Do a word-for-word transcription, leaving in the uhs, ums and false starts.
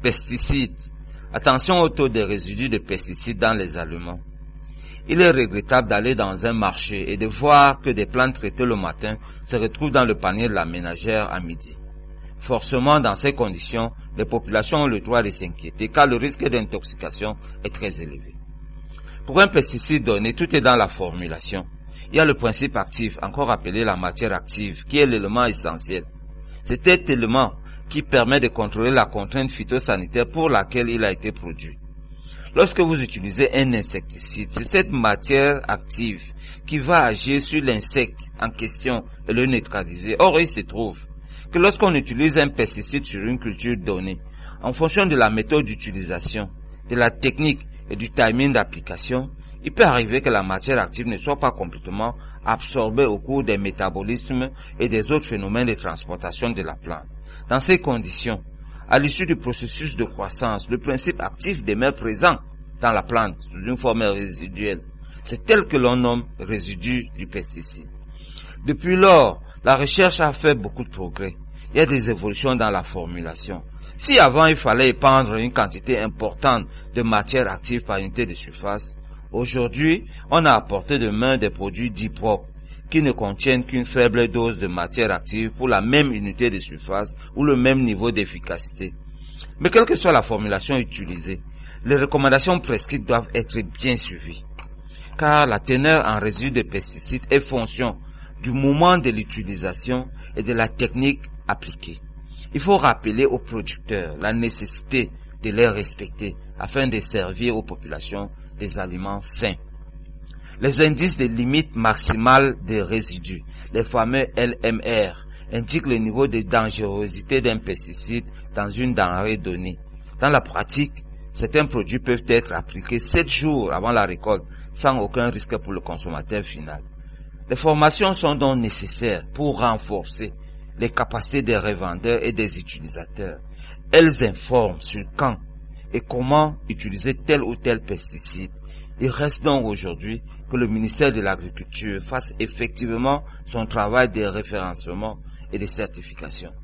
Pesticides. Attention au taux de résidus de pesticides dans les aliments. Il est regrettable d'aller dans un marché et de voir que des plantes traitées le matin se retrouvent dans le panier de la ménagère à midi. Forcément, dans ces conditions, les populations ont le droit de s'inquiéter car le risque d'intoxication est très élevé. Pour un pesticide donné, tout est dans la formulation. Il y a le principe actif, encore appelé la matière active, qui est l'élément essentiel. C'est cet élément qui permet de contrôler la contrainte phytosanitaire pour laquelle il a été produit. Lorsque vous utilisez un insecticide, c'est cette matière active qui va agir sur l'insecte en question et le neutraliser. Or, il se trouve que lorsqu'on utilise un pesticide sur une culture donnée, en fonction de la méthode d'utilisation, de la technique et du timing d'application, il peut arriver que la matière active ne soit pas complètement absorbée au cours des métabolismes et des autres phénomènes de transportation de la plante. Dans ces conditions, à l'issue du processus de croissance, le principe actif demeure présent dans la plante sous une forme résiduelle. C'est tel que l'on nomme résidu du pesticide. Depuis lors, la recherche a fait beaucoup de progrès. Il y a des évolutions dans la formulation. Si avant il fallait épandre une quantité importante de matière active par unité de surface, aujourd'hui, on a apporté de main des produits dits propres qui ne contiennent qu'une faible dose de matière active pour la même unité de surface ou le même niveau d'efficacité. Mais quelle que soit la formulation utilisée, les recommandations prescrites doivent être bien suivies, car la teneur en résidus de pesticides est fonction du moment de l'utilisation et de la technique appliquée. Il faut rappeler aux producteurs la nécessité de les respecter afin de servir aux populations des aliments sains. Les indices de limite maximale des résidus, les fameux L M R, indiquent le niveau de dangerosité d'un pesticide dans une denrée donnée. Dans la pratique, certains produits peuvent être appliqués sept jours avant la récolte sans aucun risque pour le consommateur final. Les formations sont donc nécessaires pour renforcer les capacités des revendeurs et des utilisateurs. Elles informent sur quand et comment utiliser tel ou tel pesticide. Il reste donc aujourd'hui que le ministère de l'Agriculture fasse effectivement son travail de référencement et de certification.